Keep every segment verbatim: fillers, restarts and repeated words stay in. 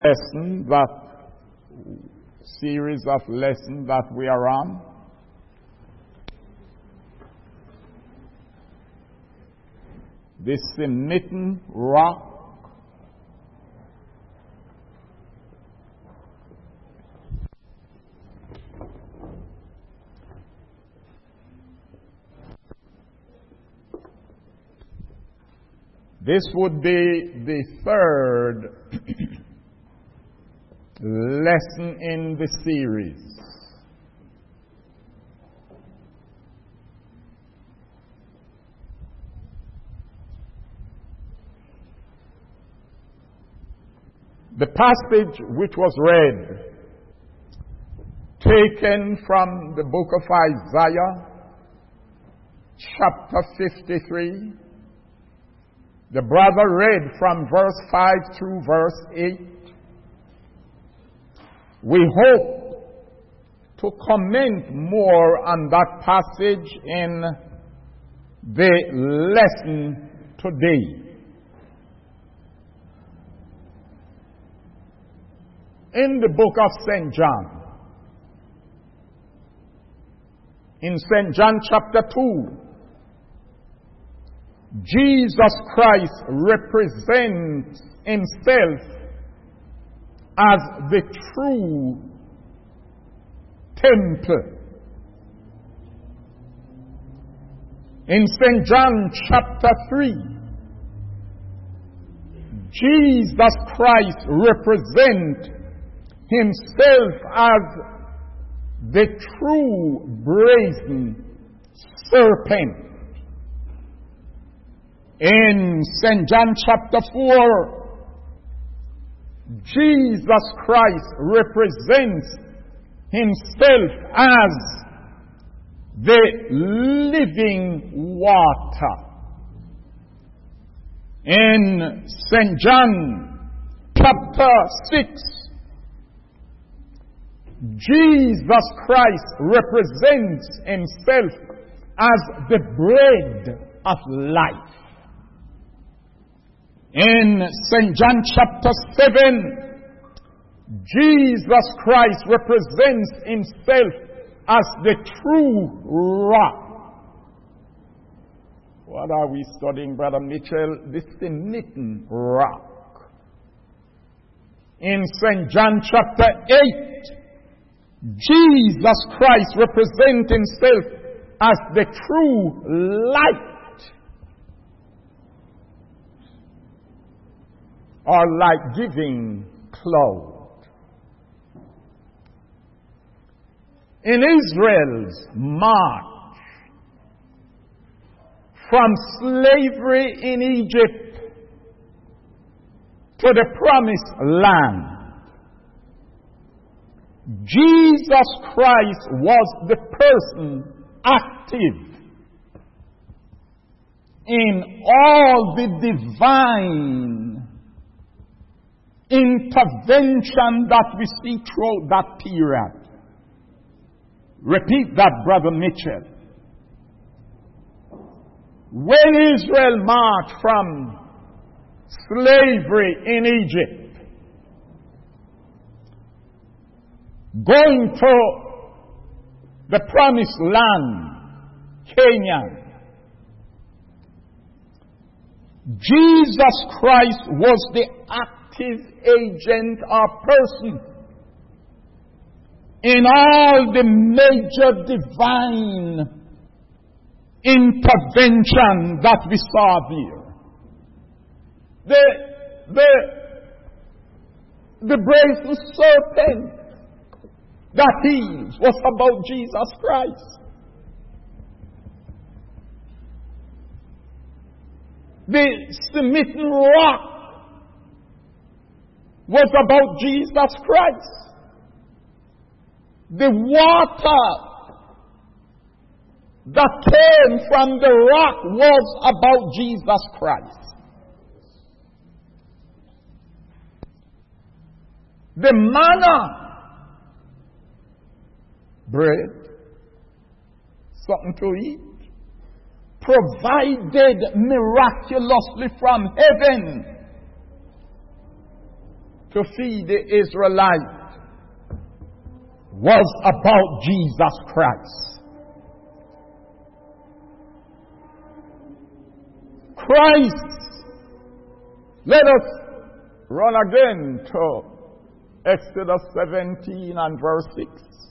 lesson, that series of lessons that we are on. This smitten rock. This would be the third lesson in the series. The passage which was read, taken from the book of Isaiah, chapter fifty-three. The brother read from verse five through verse eight. We hope to comment more on that passage in the lesson today. In the book of Saint John, in Saint John chapter two, Jesus Christ represents himself as the true temple. In Saint John chapter three, Jesus Christ represents himself as the true brazen serpent. In Saint John chapter four, Jesus Christ represents himself as the living water. In Saint John chapter six, Jesus Christ represents himself as the bread of life. In Saint John chapter seven, Jesus Christ represents himself as the true rock. What are we studying, Brother Mitchell? The smitten rock. In Saint John chapter eight, Jesus Christ represents himself as the true light. Or light-giving cloud. In Israel's march from slavery in Egypt to the promised land, Jesus Christ was the person active in all the divine intervention that we see throughout that period. Repeat that, Brother Mitchell. When Israel marched from slavery in Egypt, going to the promised land, Canaan, Jesus Christ was the active agent or person in all the major divine intervention that we saw there. The, the, the brazen serpent that heals was about Jesus Christ. The smitten rock was about Jesus Christ. The water that came from the rock was about Jesus Christ. The manna, bread, something to eat, provided miraculously from heaven to feed the Israelites was about Jesus Christ. Christ. Let us run again to Exodus seventeen and verse six.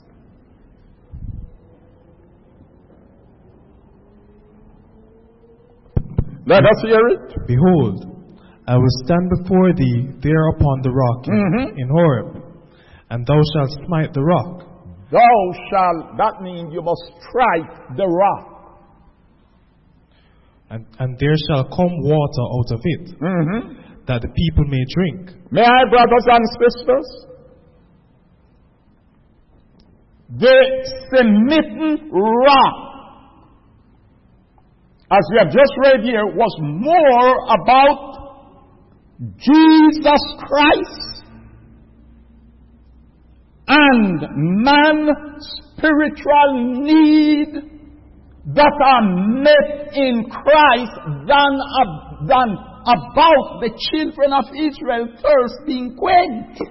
Let us hear it. Behold, I will stand before thee there upon the rock Mm-hmm. in Horeb, and thou shalt smite the rock. Thou shalt, that means you must strike the rock. And, and there shall come water out of it, Mm-hmm. that the people may drink. May I, brothers and sisters? The smitten rock, as we have just read here, was more about Jesus Christ and man's spiritual need that are met in Christ than, uh, than about the children of Israel thirst being quenched.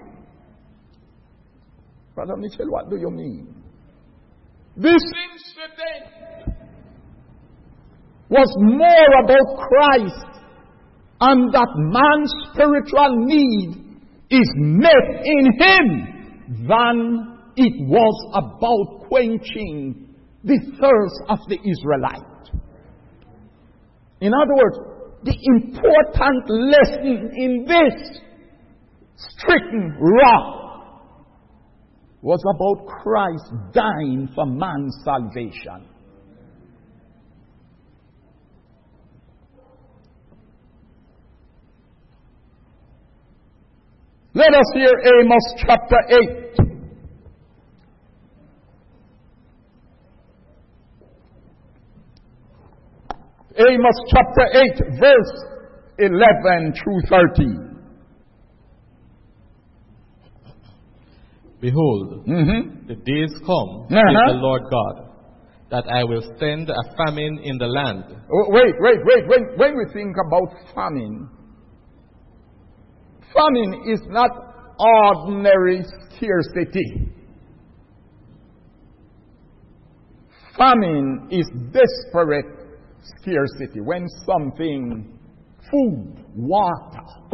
Brother Mitchell, what do you mean? This incident was more about Christ and that man's spiritual need is met in Him than it was about quenching the thirst of the Israelite. In other words, the important lesson in this stricken rock was about Christ dying for man's salvation. Let us hear Amos chapter eight. Amos chapter eight, verse eleven through thirteen. Behold, Mm-hmm. the days come, Uh-huh. says the Lord God, that I will send a famine in the land. Oh, wait, wait, wait. When, when we think about famine, famine is not ordinary scarcity. Famine is desperate scarcity. When something, food, water,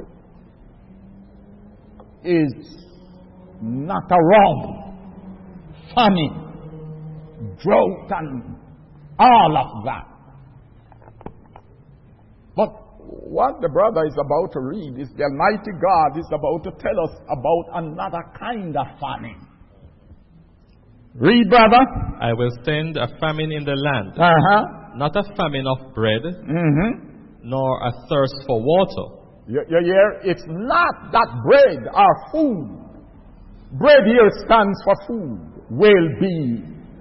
is not around. Famine, drought, and all of that. But what the brother is about to read is the Almighty God is about to tell us about another kind of famine. Read, brother. I will send a famine in the land, Uh-huh. not a famine of bread, Mm-hmm. nor a thirst for water. You, you hear? It's not that bread or food. Bread here stands for food. Will be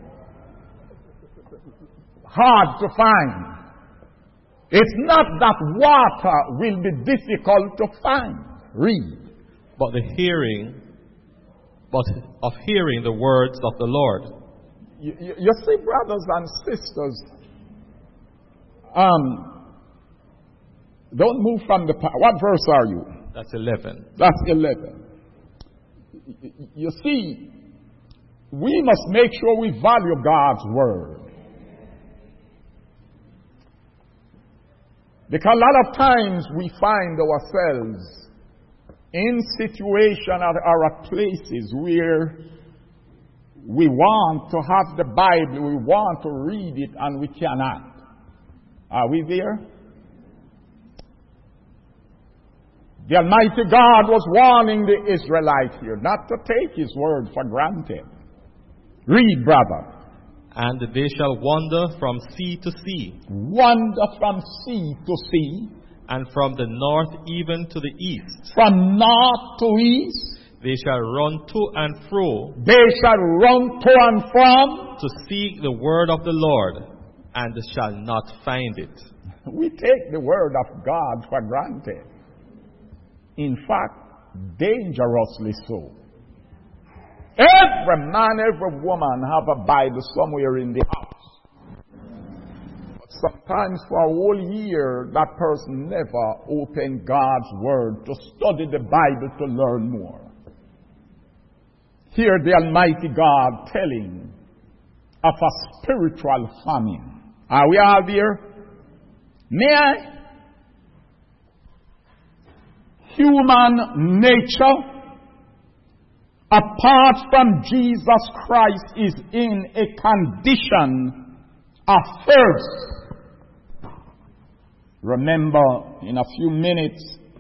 hard to find. It's not that water will be difficult to find. Read. But the hearing, but of hearing the words of the Lord. You, you, you see, brothers and sisters, um, don't move from the... pa- What verse are you? That's eleven. That's eleven. You see, we must make sure we value God's word. Because a lot of times we find ourselves in situations or at places where we want to have the Bible, we want to read it, and we cannot. Are we there? The Almighty God was warning the Israelites here not to take His word for granted. Read, brother. And they shall wander from sea to sea, Wander from sea to sea, and from the north even to the east. from north to east. They shall run to and fro They shall run to and from. to seek the word of the Lord, and shall not find it. We take the word of God for granted. In fact, dangerously so. Every man, every woman have a Bible somewhere in the house. But Sometimes for a whole year, that person never opened God's Word to study the Bible to learn more. Here the Almighty God telling of a spiritual famine. Are we all there? May I? Human nature, apart from Jesus Christ, is in a condition of thirst. Remember, in a few minutes,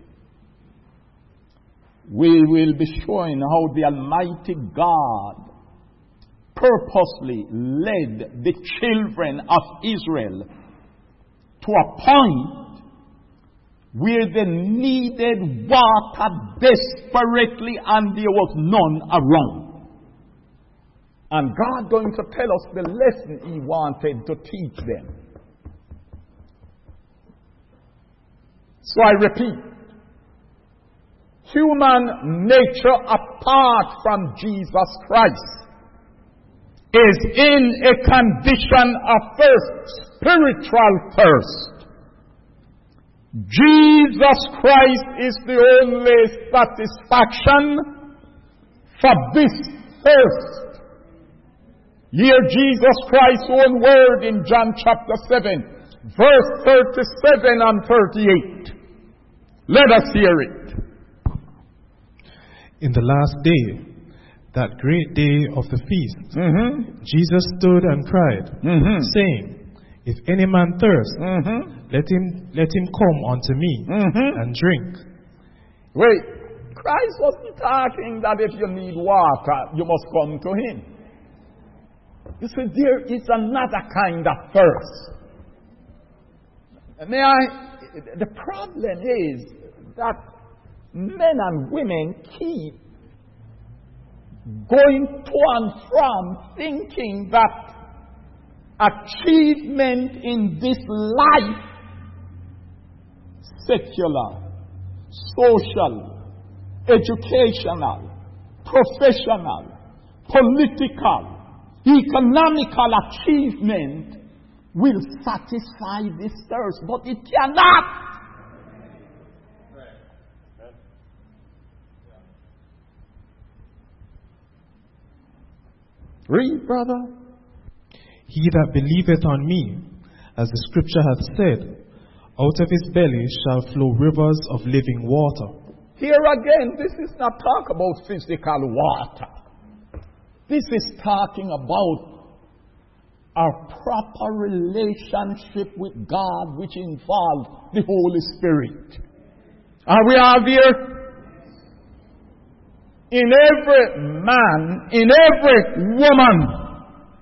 we will be showing how the Almighty God purposely led the children of Israel to a point where they needed water desperately and there was none around. And God going to tell us the lesson He wanted to teach them. So I repeat, human nature apart from Jesus Christ is in a condition of thirst, spiritual thirst. Jesus Christ is the only satisfaction for this thirst. Hear Jesus Christ's own word in John chapter seven, verse thirty-seven and thirty-eight. Let us hear it. In the last day, that great day of the feast, Mm-hmm. Jesus stood and cried, Mm-hmm. saying, If any man thirst, Mm-hmm. let him let him come unto me Mm-hmm. and drink. Wait, Christ wasn't talking that if you need water, you must come to Him. You see, there is another kind of thirst. May I? The problem is that men and women keep going to and from thinking that achievement in this life, secular, social, educational, professional, political, economical achievement will satisfy this thirst, but it cannot. Read, brother. He that believeth on me, as the scripture hath said, out of his belly shall flow rivers of living water. Here again, this is not talk about physical water. This is talking about our proper relationship with God, which involves the Holy Spirit. Are we all there? In every man, in every woman,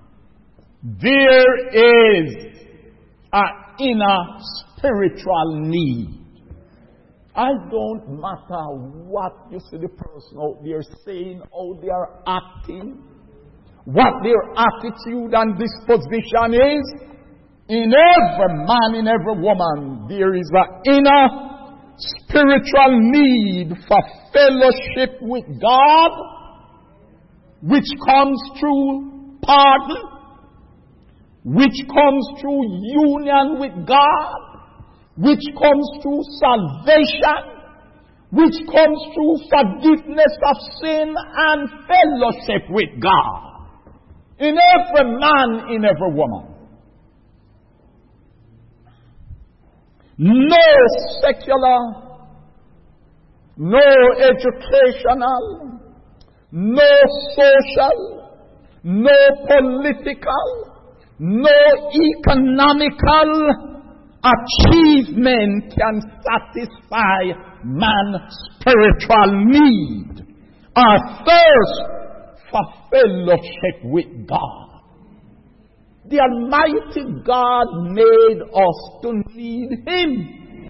there is an inner spiritual need. I don't matter what you see the person out there saying, how they are acting, what their attitude and disposition is. In every man, in every woman, there is an inner spiritual need for fellowship with God, which comes through pardon, which comes through union with God, which comes through salvation, which comes through forgiveness of sin and fellowship with God. In every man, in every woman. No secular, no educational, no social, no political, no economical achievement can satisfy man's spiritual need or thirst for fellowship with God. The Almighty God made us to need Him.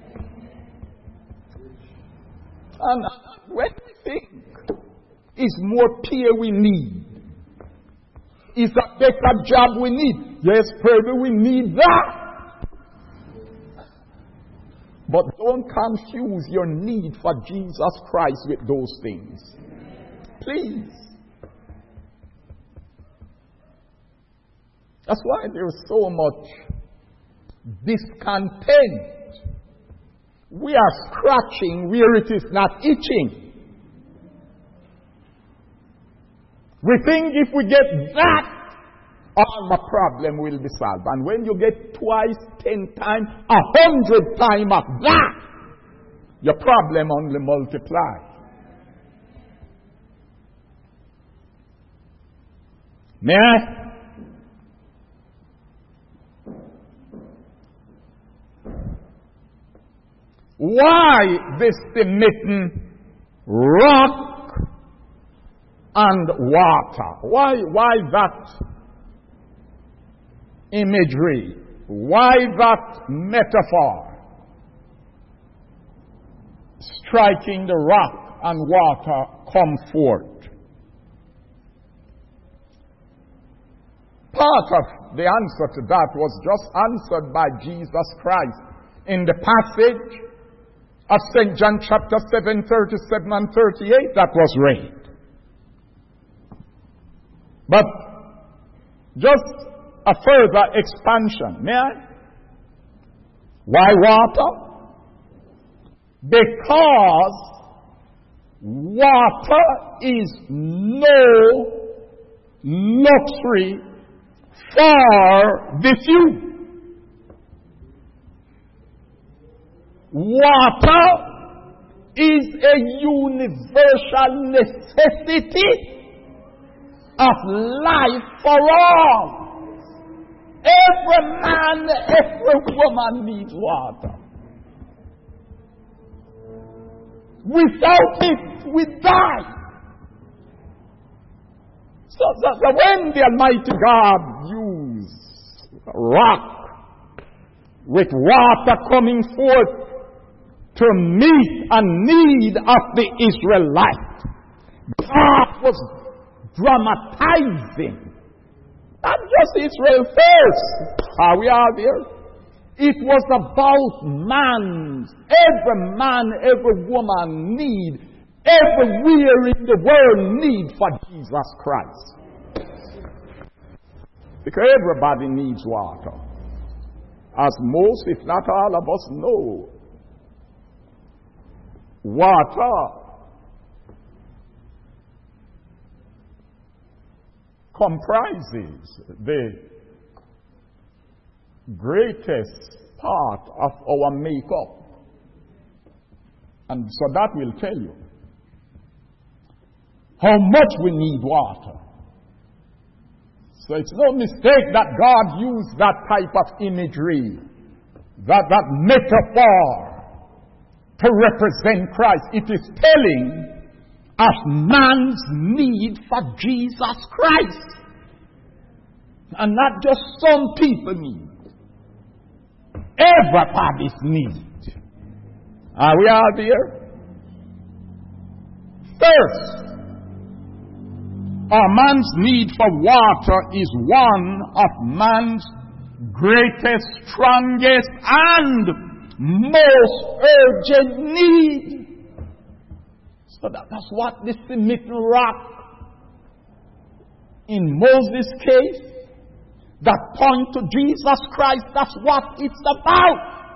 And when we think it's more pay we need, it's a better job we need, yes, probably we need that. But don't confuse your need for Jesus Christ with those things. Please. That's why there is so much discontent. We are scratching where it is not itching. We think if we get that, all the problem will be solved. And when you get twice, ten times, a hundred times of that, your problem only multiplies. May I? Why this smitten rock and water? Why, why that imagery? Why that metaphor? Striking the rock and water come forth. Part of the answer to that was just answered by Jesus Christ in the passage of Saint John chapter seven, thirty-seven and thirty-eight that was read. But just a further expansion. May I? Why water? Because water is no luxury for the few. Water is a universal necessity of life for all. Every man, every woman needs water. Without it, we die. So, so, so when the Almighty God used rock with water coming forth to meet a need of the Israelites, God was dramatizing not just Israel first. Are we all there? It was about man's, every man, every woman need, everywhere in the world need for Jesus Christ. Because everybody needs water. As most, if not all of us know, water comprises the greatest part of our makeup. And so that will tell you how much we need water. So it's no mistake that God used that type of imagery, that, that metaphor to represent Christ. It is telling of man's need for Jesus Christ. And not just some people need. Everybody's need. Are we all there? First, our man's need for water is one of man's greatest, strongest, and most urgent need. So that, that's what this smitten rock in Moses' case, that point to Jesus Christ, that's what it's about.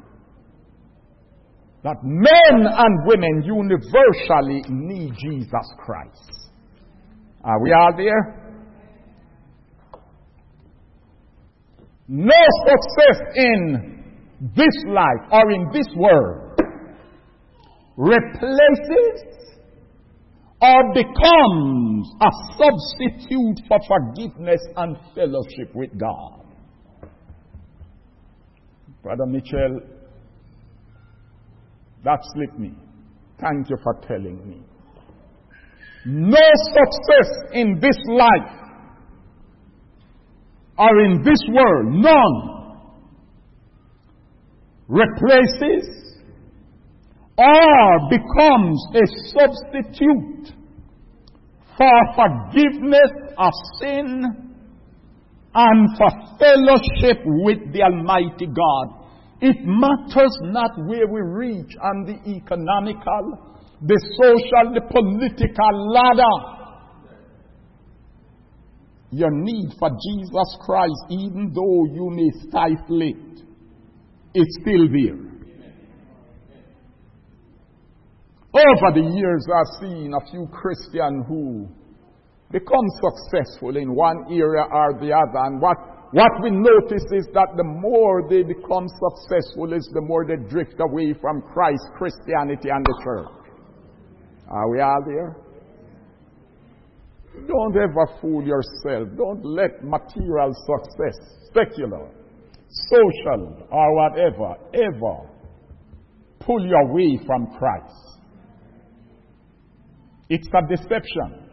That men and women universally need Jesus Christ. Are we all there? No success in this life or in this world replaces or becomes a substitute for forgiveness and fellowship with God. Brother Mitchell, that slipped me. Thank you for telling me. No success in this life or in this world, none, replaces or becomes a substitute for forgiveness of sin and for fellowship with the Almighty God. It matters not where we reach on the economical, the social, the political ladder. Your need for Jesus Christ, even though you may stifle it, It's still there. Over the years, I've seen a few Christians who become successful in one area or the other. And what, what we notice is that the more they become successful is the more they drift away from Christ, Christianity, and the church. Are we all there? Don't ever fool yourself. Don't let material success, secular, social, or whatever, ever pull you away from Christ. It's a deception.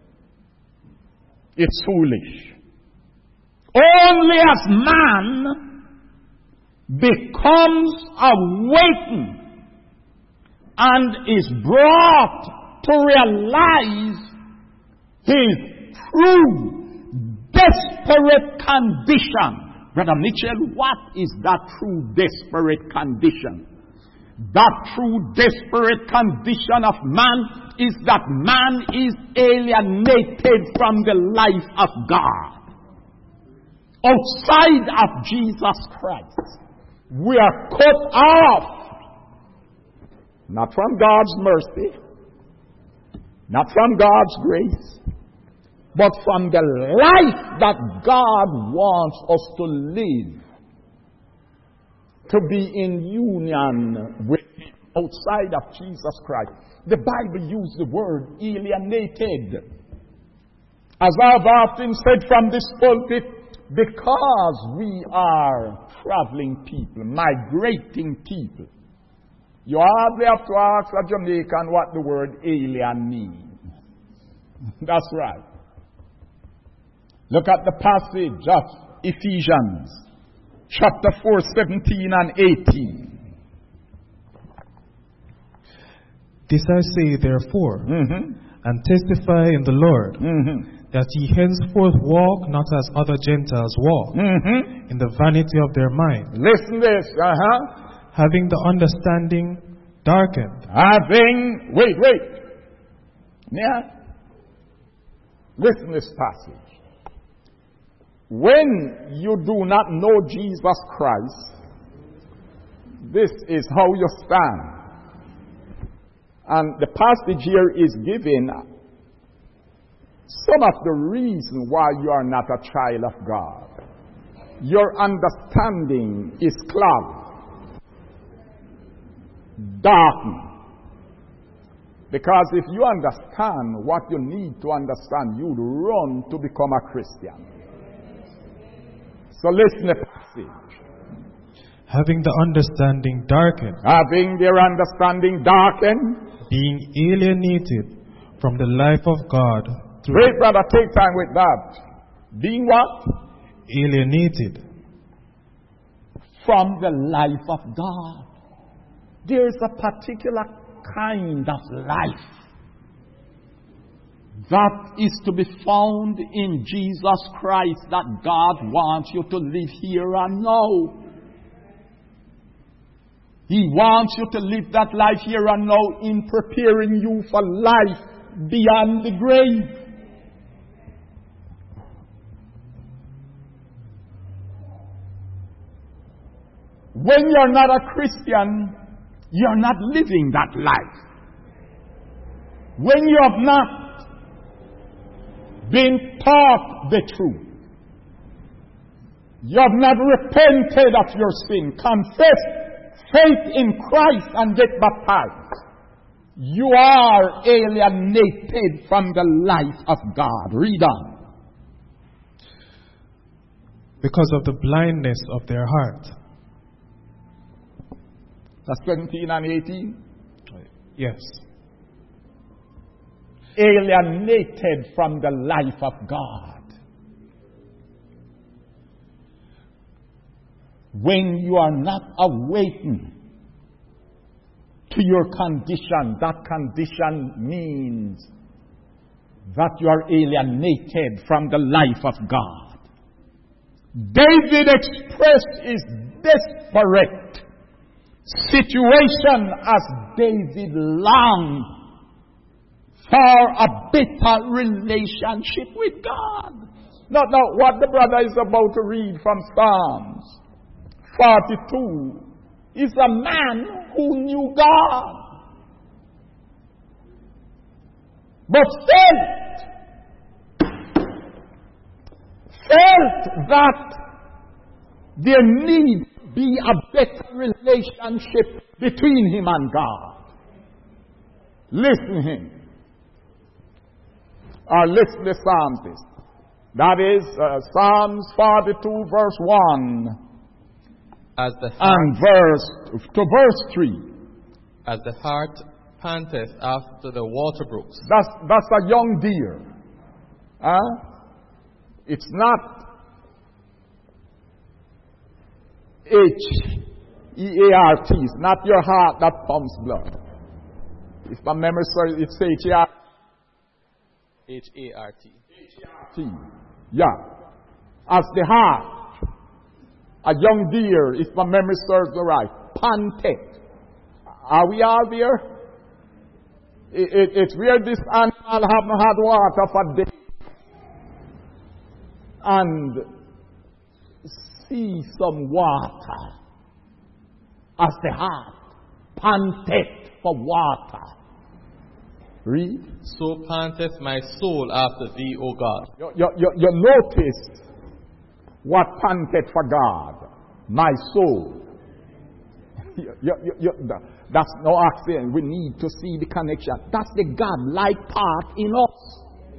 It's foolish. Only as man becomes awakened and is brought to realize his true, desperate condition. Brother Mitchell, what is that true, desperate condition? That true, desperate condition of man is that man is alienated from the life of God. Outside of Jesus Christ, we are cut off. Not from God's mercy, not from God's grace, but from the life that God wants us to live, to be in union with Him outside of Jesus Christ. The Bible uses the word alienated. As I've often said from this pulpit, because we are traveling people, migrating people, you hardly have to ask a Jamaican what the word alien means. That's right. Look at the passage of Ephesians, chapter four, seventeen and eighteen. This I say, therefore, Mm-hmm. and testify in the Lord, Mm-hmm. that ye henceforth walk not as other Gentiles walk, Mm-hmm. in the vanity of their mind, Listen this, uh-huh. having the understanding darkened. Having, wait, wait. Yeah. Listen this passage. When you do not know Jesus Christ, this is how you stand. And the passage here is giving some of the reason why you are not a child of God. Your understanding is clouded, darkened. Because if you understand what you need to understand, you'd run to become a Christian. So listen to the passage. Having the understanding darkened, Having their understanding darkened. being alienated from the life of God through Wait, brother, take time with that. Being what? alienated. From the life of God. There is a particular kind of life that is to be found in Jesus Christ that God wants you to live here and now. He wants you to live that life here and now in preparing you for life beyond the grave. When you're not a Christian, you're not living that life. When you have not been taught the truth, you have not repented of your sin, confessed faith in Christ and get baptized, you are alienated from the life of God. Read on. Because of the blindness of their heart. That's seventeen and eighteen. Yes. Alienated from the life of God. When you are not awakened to your condition, that condition means that you are alienated from the life of God. David expressed his desperate situation as David longed for a better relationship with God. Now, now, what the brother is about to read from Psalms forty-two is a man who knew God, but felt, felt that there need be a better relationship between him and God. Listen to him. Or listen to Psalms. That is uh, Psalms forty-two verse one. As the heart, and verse to verse three. As the heart panteth after the water brooks. That's that's a young deer. Huh? It's not H E A R T. It's not your heart that pumps blood. If my memory serves, it's H A R T. H A R T. H A R T. Yeah. As the heart, a young deer, if my memory serves me right, panted. Are we all there? It, it, it's where this animal haven't had water for days. And see some water as the heart panted for water. Read. So panteth my soul after thee, O God. You, you, you, you notice what panted for God? My soul. you, you, you, that's no accident. We need to see the connection. That's the God-like part in us.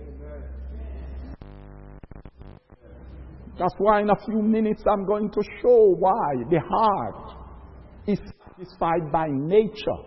That's why in a few minutes I'm going to show why the heart is satisfied by nature.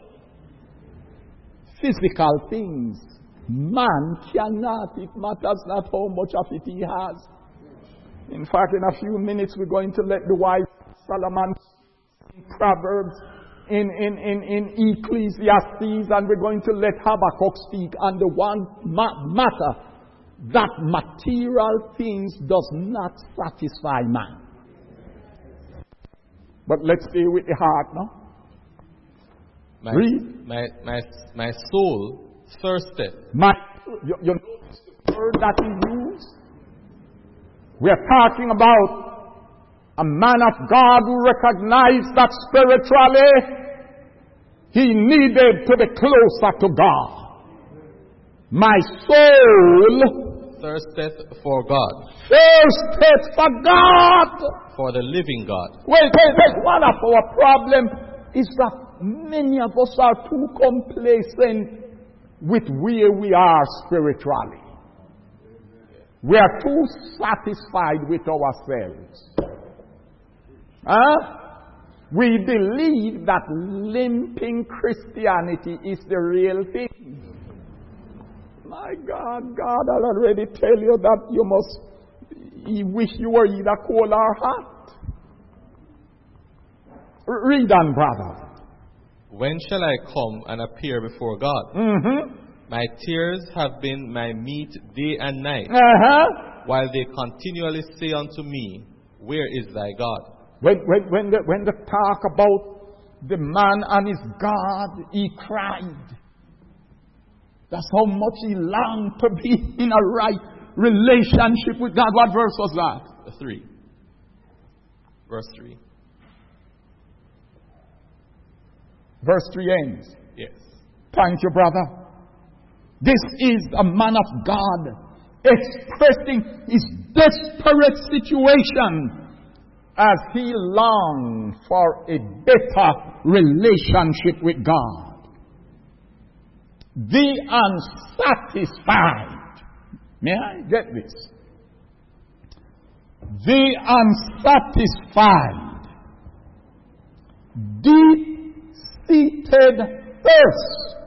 Physical things. Man cannot. It matters not how much of it he has. In fact, in a few minutes we're going to let the wise Solomon in Proverbs, in, in, in, in Ecclesiastes, and we're going to let Habakkuk speak on the one ma- matter that material things does not satisfy man. But let's stay with the heart now. My, Read. My, my, my soul thirsteth. My, you, you notice the word that he used? We are talking about a man of God who recognized that spiritually he needed to be closer to God. My soul thirsteth for God. Thirsteth for God. For the living God. Wait, wait, wait. One of our problem is that many of us are too complacent with where we are spiritually. We are too satisfied with ourselves. Huh? We believe that limping Christianity is the real thing. My God, God, I'll already tell you that you must you wish you were either cold or hot. Read on, brother. When shall I come and appear before God? Mm-hmm. My tears have been my meat day and night, Uh-huh. while they continually say unto me, where is thy God? When, when, when, the, when they talk about the man and his God, he cried. That's how much he longed to be in a right relationship with God. What verse was that? Three. Verse three. Verse three ends. Yes. Thank you, brother. This is a man of God expressing his desperate situation as he longed for a better relationship with God. The unsatisfied. May I get this? The unsatisfied, deep-seated thirst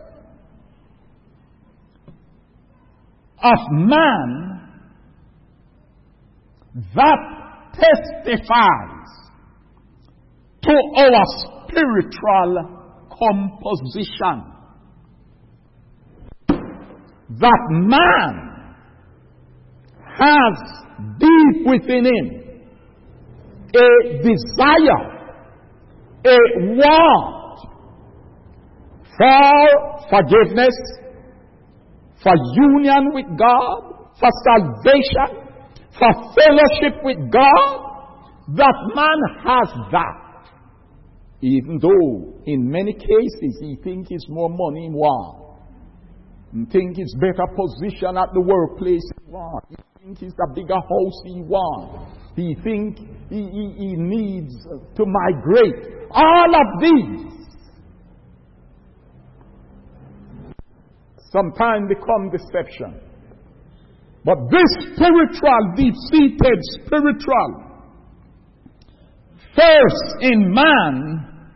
of man that testifies to our spiritual composition. That man has deep within him a desire, a want for forgiveness, for union with God, for salvation, for fellowship with God. That man has that. Even though in many cases he thinks it's more money in one. He thinks it's better position at the workplace he wants. He thinks it's a bigger house he wants. He thinks he, he, he needs to migrate. All of these sometimes become deception. But this spiritual, deep-seated spiritual thirst in man,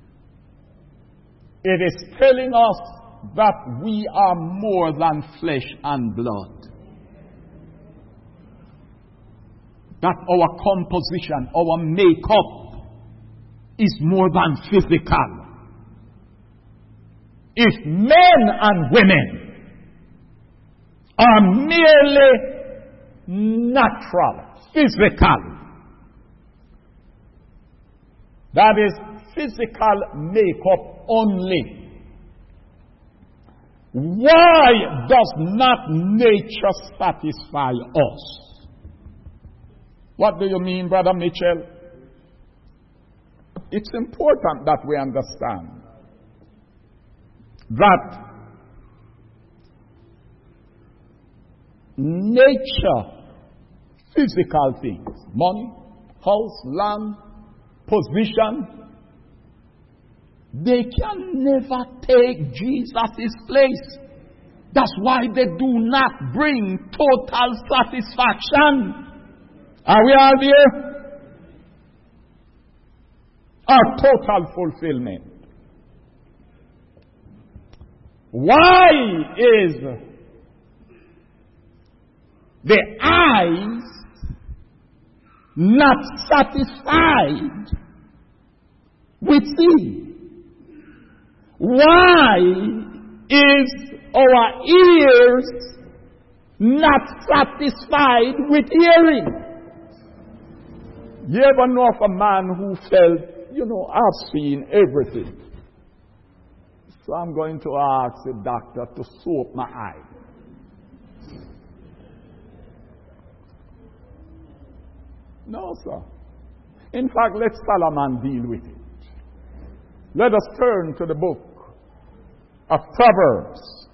it is telling us that we are more than flesh and blood. That our composition, our makeup is more than physical. If men and women are merely natural, physical, that is physical makeup only, why does not nature satisfy us? What do you mean, Brother Mitchell? It's important that we understand that nature, physical things, money, house, land, position, they can never take Jesus' place. That's why they do not bring total satisfaction. Are we all there? Or total fulfillment. Why is the eyes not satisfied with seeing? Why is our ears not satisfied with hearing? You ever know of a man who felt, you know, I've seen everything, so I'm going to ask the doctor to soap my eye? No, sir. In fact, let Solomon deal with it. Let us turn to the book of Proverbs,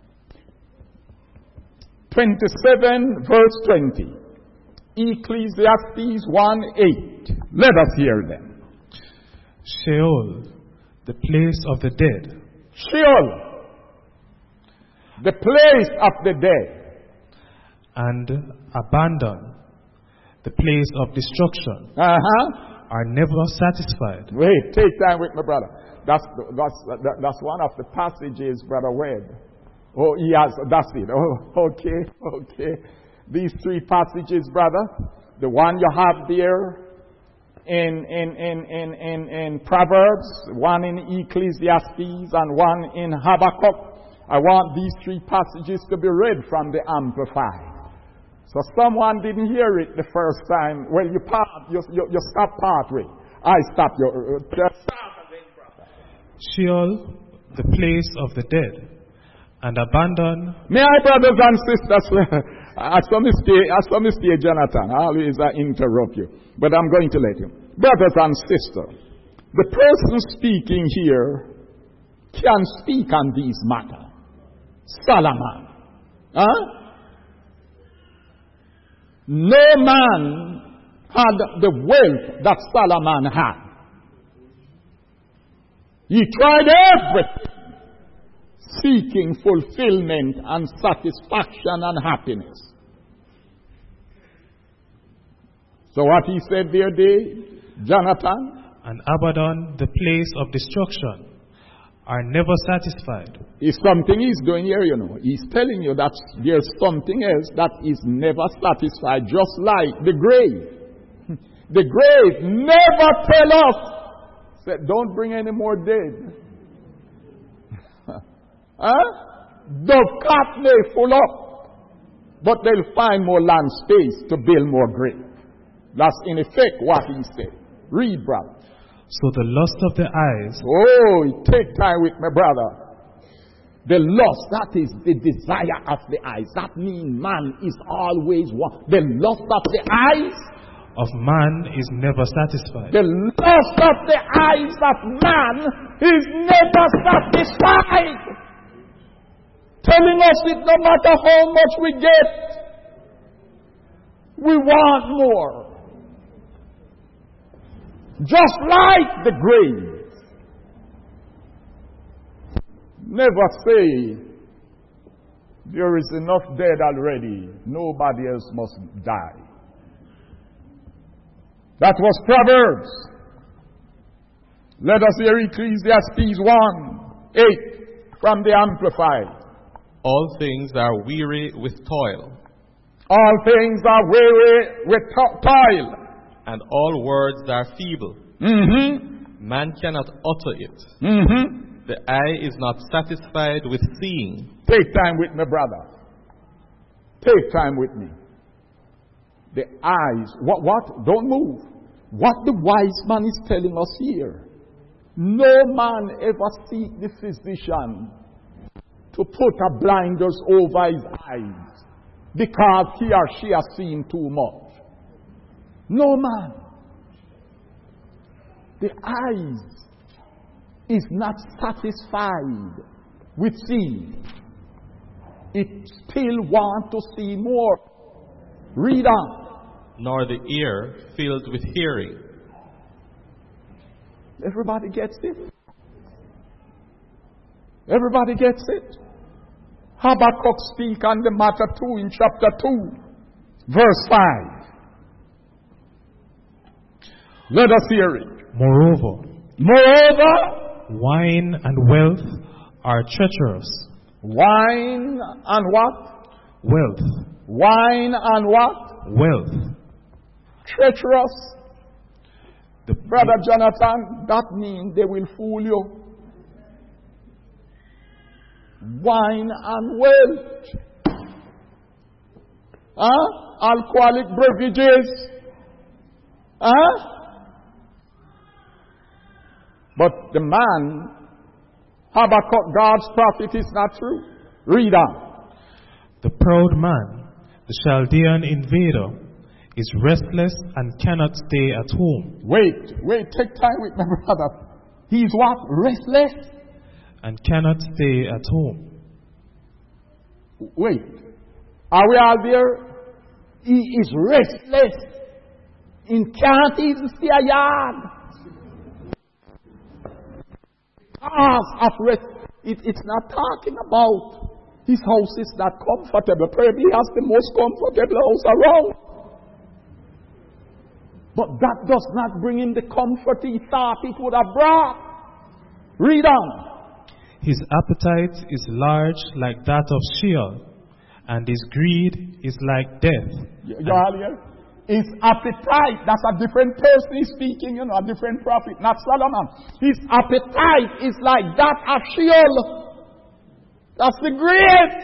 twenty-seven, verse twenty. Ecclesiastes one eight. Let us hear them. Sheol, the place of the dead. Sheol, the place of the dead. And Abandon, the place of destruction. Uh-huh. Are never satisfied. Wait, take time with me, brother. That's that's that's one of the passages, Brother Webb. Oh, he has. That's it. Oh, okay, okay. These three passages, brother. The one you have there in in in in in, in Proverbs, one in Ecclesiastes, and one in Habakkuk. I want these three passages to be read from the Amplified. So someone didn't hear it the first time. Well, you part, you, you, you stop partway. I stop your. Uh, Sheol, the place of the dead, and Abandon. May I, brothers and sisters, I saw mistake, I saw mistake, Jonathan. I always uh, interrupt you, but I'm going to let you. Brothers and sisters, the person speaking here can speak on these matters. Solomon, huh? No man had the wealth that Solomon had. He tried everything, seeking fulfillment and satisfaction and happiness. So what he said there, Dave, Jonathan? And Abaddon, the place of destruction, are never satisfied. Is something he's doing here, you know. He's telling you that there's something else that is never satisfied, just like the grave. The grave never tell us, said, don't bring any more dead. Huh? The cot may full up, but they'll find more land space to build more grave. That's in effect what he said. Read, brother. So the lust of the eyes. Oh, take time with my brother. The lust, that is the desire of the eyes. That means man is always one. The lust of the eyes of man is never satisfied. The lust of the eyes of man is never satisfied. Telling us that no matter how much we get, we want more. Just like the grave. Never say, there is enough dead already. Nobody else must die. That was Proverbs. Let us hear Ecclesiastes one, eight from the Amplified. All things are weary with toil, All things are weary with to- toil. and all words are feeble. Mm-hmm. Man cannot utter it. Mm-hmm. The eye is not satisfied with seeing. Take time with me, brother. Take time with me. The eyes. What? What? Don't move. What the wise man is telling us here. No man ever seek the physician to put a blinders over his eyes because he or she has seen too much. No man. The eyes is not satisfied with seeing. It still wants to see more. Read on. Nor the ear filled with hearing. Everybody gets it? Everybody gets it? Habakkuk speak on the matter too in chapter two, verse five. Let us hear it. Moreover, Moreover, wine and wealth are treacherous. wine and what? Wealth, Wine and what? wealth. Treacherous. The Brother Jonathan, that means they will fool you. Wine and wealth. Huh? Alcoholic beverages. Huh? But the man, Habakkuk, God's prophet, is not true. Read on. The proud man, the Chaldean invader, is restless and cannot stay at home. Wait, wait, take time with my brother. He's what? Restless? And cannot stay at home. Wait. Are we all there? He is restless. He can't even stay a yard. Because of rest. It, it's not talking about his house is not comfortable. Probably he has the most comfortable house around. But that does not bring him the comfort he thought it would have brought. Read on. His appetite is large like that of Sheol, and his greed is like death. You, you all hear? His appetite, that's a different person he's speaking, you know, a different prophet, not Solomon. His appetite is like that of Sheol. That's the grave.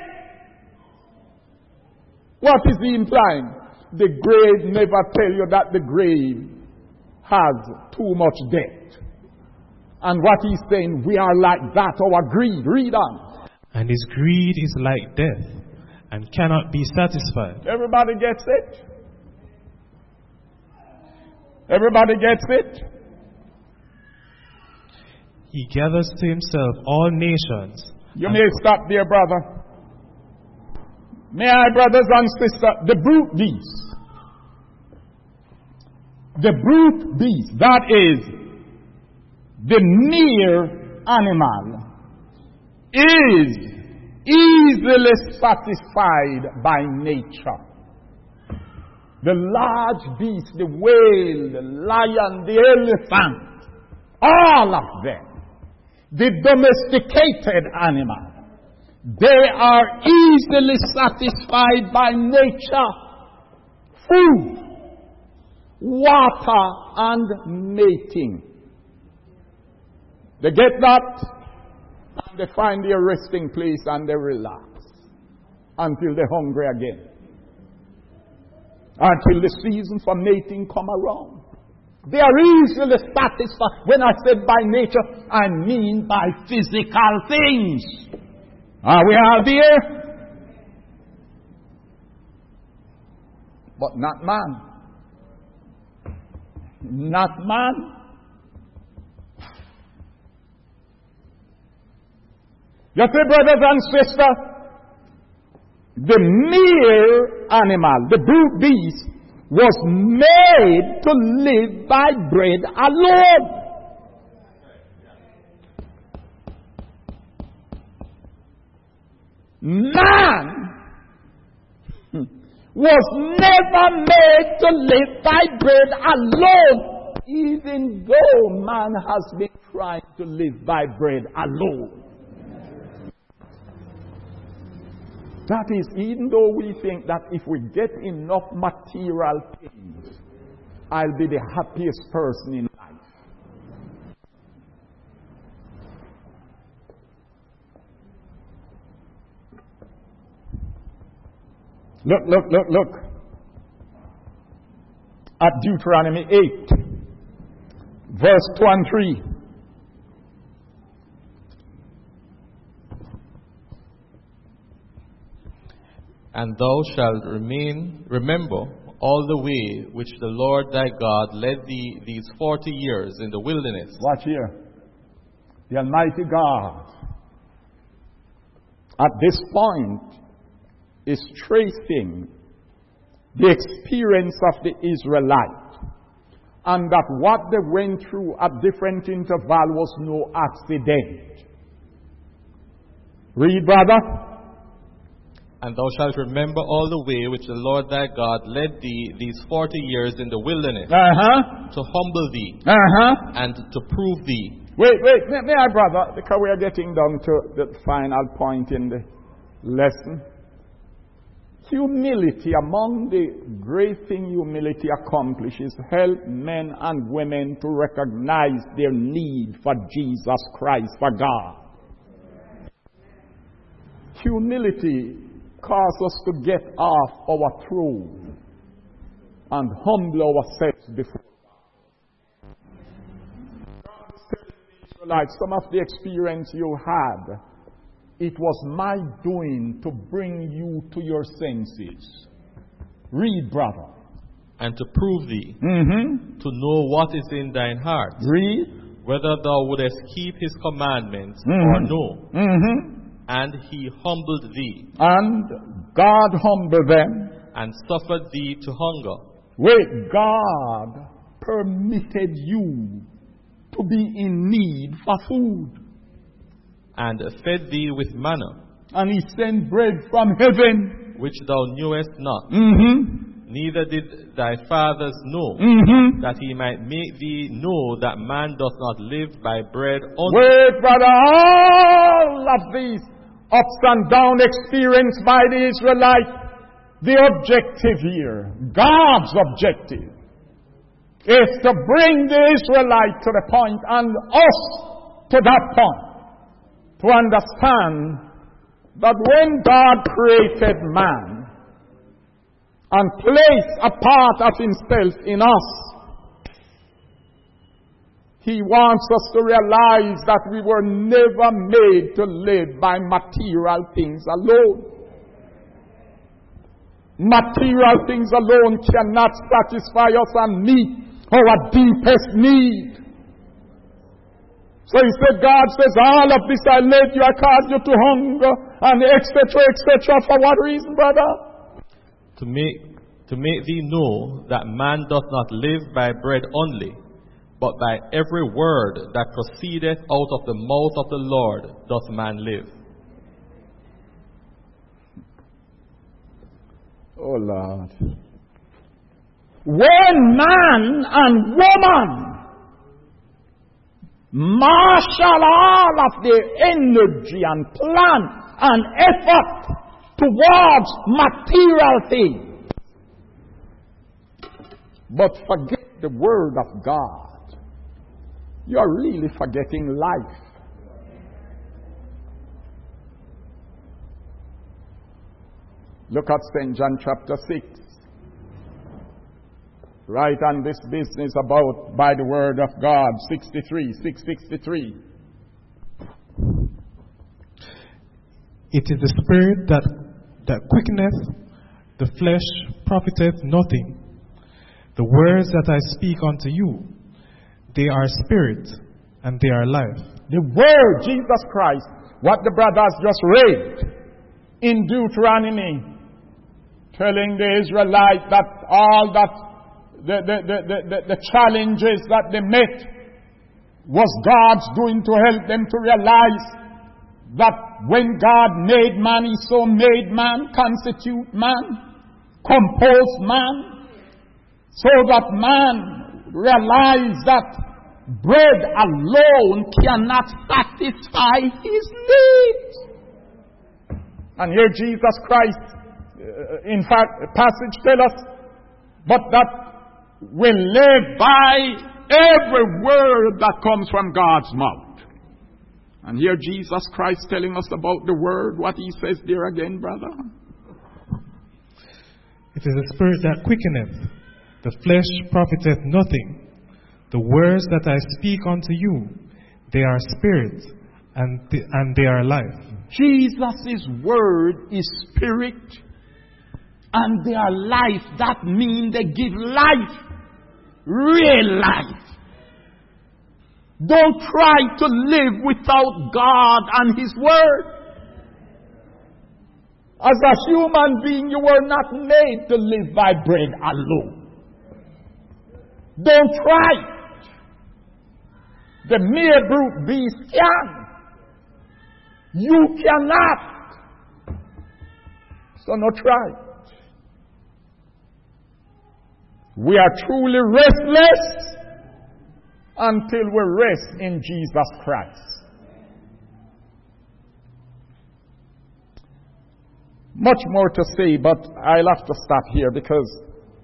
What is he implying? The grave never tell you that the grave has too much debt. And what he's saying, we are like that, our greed. Read on. And his greed is like death, and cannot be satisfied. Everybody gets it? Everybody gets it? He gathers to himself all nations. You may stop there, brother. May I, brothers and sisters, the brute beast. The brute beast, that is the mere animal, is easily satisfied by nature. The large beast, the whale, the lion, the elephant, all of them, the domesticated animal, they are easily satisfied by nature. Food, water, and mating. They get that, and they find their resting place and they relax until they're hungry again. Until the season for mating come around. They are easily satisfied. When I said by nature, I mean by physical things. Are we all there? But not man. not man. You see, brothers and sisters, the mere animal, the brute beast, was made to live by bread alone. Man was never made to live by bread alone, even though man has been trying to live by bread alone. That is, even though we think that if we get enough material things, I'll be the happiest person in life. Look, look, look, look at Deuteronomy eight, verse two and three. And thou shalt remain, remember all the way which the Lord thy God led thee these forty years in the wilderness. Watch here. The Almighty God, at this point, is tracing the experience of the Israelites, and that what they went through at different intervals was no accident. Read, brother. And thou shalt remember all the way which the Lord thy God led thee these forty years in the wilderness, uh-huh. to humble thee, uh-huh. and to prove thee. Wait, wait, may, may I, brother, because we are getting down to the final point in the lesson. Humility, among the great thing humility accomplishes, help men and women to recognize their need for Jesus Christ, for God. Humility causes us to get off our throne and humble ourselves before God. God is telling the Israelites, some of the experience you had, it was my doing to bring you to your senses. Read, brother. And to prove thee, Mm-hmm. to know what is in thine heart, Read. whether thou wouldest keep his commandments or Mm-hmm. no. Mm-hmm. And he humbled thee, And God humbled them. and suffered thee to hunger, Wait, God permitted you to be in need for food. and fed thee with manna, And He sent bread from heaven. which thou knewest not, Mm-hmm. neither did thy fathers know, Mm-hmm. that he might make thee know that man doth not live by bread only. Wait, brother, all of these ups and down experienced by the Israelites, the objective here, God's objective, is to bring the Israelite to the point and us to that point, to understand that when God created man and placed a part of Himself in us, He wants us to realize that we were never made to live by material things alone. Material things alone cannot satisfy us and meet our deepest need. So He said, God says, all of this I led you, I caused you to hunger, and et cetera, et cetera. For what reason, brother? To make, to make thee know that man doth not live by bread only, but by every word that proceedeth out of the mouth of the Lord doth man live. Oh Lord. When man and woman marshal all of their energy and plan and effort towards material things, but forget the word of God, you're really forgetting life. Look at Saint John chapter six. Right on this business about by the word of God, sixty-three, six sixty-three. It is the spirit that, that quickeneth, the flesh profiteth nothing. The words that I speak unto you, they are spirit and they are life. The word, Jesus Christ, what the brothers just read in Deuteronomy, telling the Israelites that all that the, the, the, the, the challenges that they met was God's doing to help them to realize that when God made man, He so made man, constitute man, compose man, so that man realize that bread alone cannot satisfy his needs. And here Jesus Christ, uh, in fact, the passage tells us, but that we live by every word that comes from God's mouth. And here Jesus Christ telling us about the word, what He says there again, brother. It is the spirit that quickeneth, the flesh profiteth nothing. The words that I speak unto you, they are spirit and th- and they are life. Jesus' word is spirit and they are life. That means they give life, real life. Don't try to live without God and His word. As a human being, you were not made to live by bread alone. Don't try. The mere brute beast can. You cannot. So no try. We are truly restless until we rest in Jesus Christ. Much more to say, but I'll have to stop here because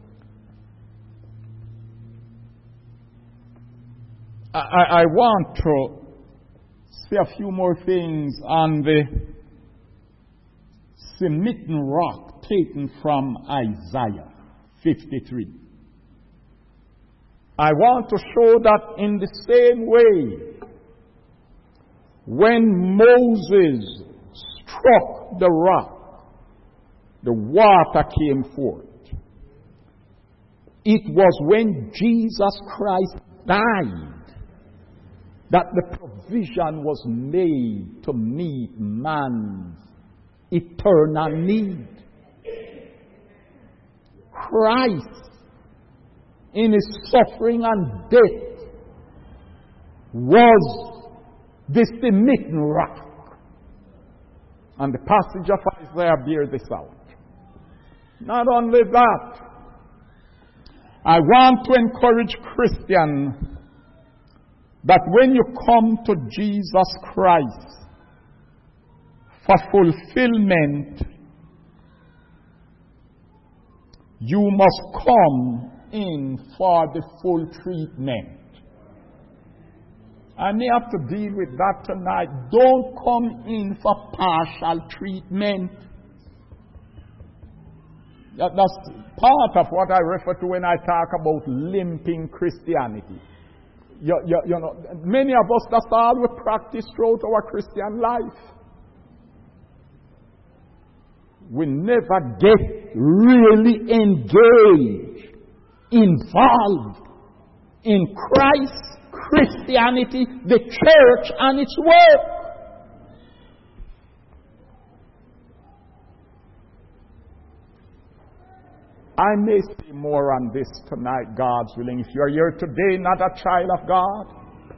I, I want to say a few more things on the smitten rock taken from Isaiah fifty-three. I want to show that in the same way, when Moses struck the rock, the water came forth. It was when Jesus Christ died that the provision was made to meet man's eternal need. Christ, in His suffering and death, was the smitten rock. And the passage of Isaiah bears this out. Not only that, I want to encourage Christians that when you come to Jesus Christ for fulfillment, you must come in for the full treatment. I may have to deal with that tonight. Don't come in for partial treatment. That, that's part of what I refer to when I talk about limping Christianity. You, you, you know, many of us, that's all we practice throughout our Christian life. We never get really engaged, involved in Christ's Christianity, the church, and its work. I may say more on this tonight, God's willing. If you are here today, not a child of God,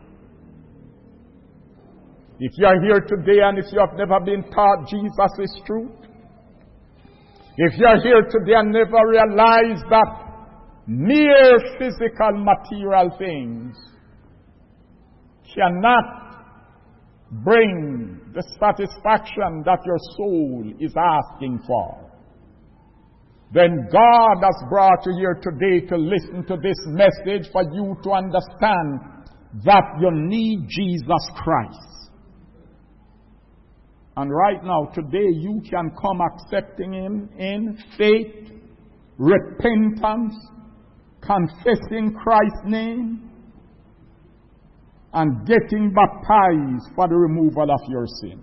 if you are here today and if you have never been taught Jesus is truth, if you are here today and never realized that mere physical material things cannot bring the satisfaction that your soul is asking for, then God has brought you here today to listen to this message for you to understand that you need Jesus Christ. And right now, today, you can come accepting Him in faith, repentance, confessing Christ's name, and getting baptized for the removal of your sin.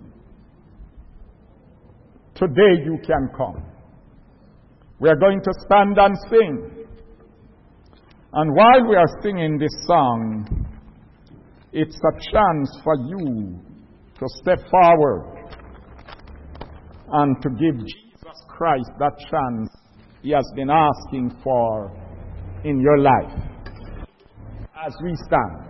Today, you can come. We are going to stand and sing. And while we are singing this song, it's a chance for you to step forward and to give Jesus Christ that chance He has been asking for in your life. As we stand.